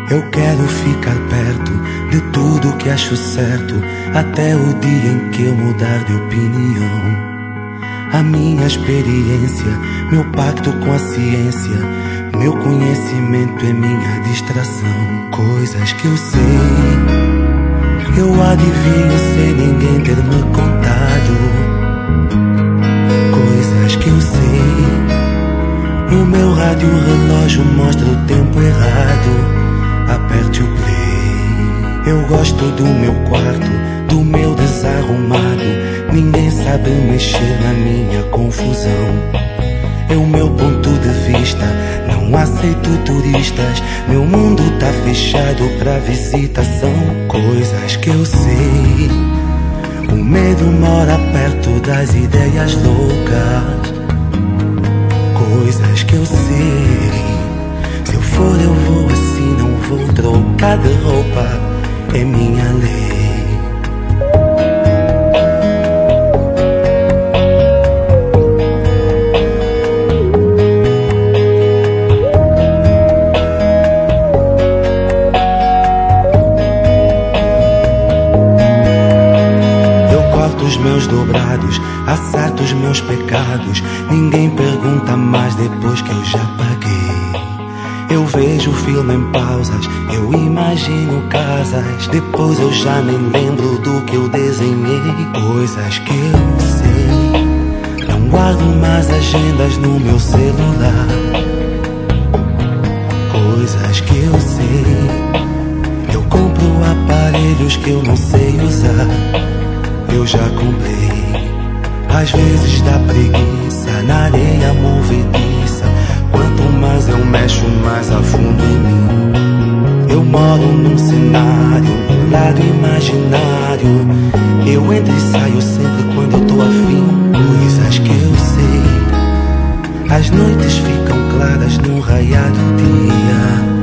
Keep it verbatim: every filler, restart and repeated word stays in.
Eu quero ficar perto de tudo que acho certo, até o dia em que eu mudar de opinião. A minha experiência, meu pacto com a ciência, meu conhecimento é minha distração. Coisas que eu sei, eu adivinho sem ninguém ter me contado. Coisas que eu sei, o meu rádio relógio mostra o tempo errado. Aperte o play. Eu gosto do meu quarto, do meu desarrumado. Ninguém sabe mexer na minha confusão. É o meu ponto de vista, não aceito turistas. Meu mundo tá fechado pra visitação. Coisas que eu sei, o medo mora perto das ideias loucas. Coisas que eu sei, se eu for eu vou assim, não vou trocar de roupa, é minha lei. Os meus dobrados, acerto os meus pecados. Ninguém pergunta mais depois que eu já paguei. Eu vejo o filme em pausas, eu imagino casas. Depois eu já nem lembro do que eu desenhei. Coisas que eu sei, não guardo mais agendas no meu celular. Coisas que eu sei, eu compro aparelhos que eu não sei usar. Eu já comprei, às vezes dá preguiça na areia movediça. Quanto mais eu mexo, mais afundo em mim. Eu moro num cenário, num lado imaginário. Eu entro e saio sempre quando eu tô afim. Coisas que eu sei, as noites ficam claras no raiar do dia.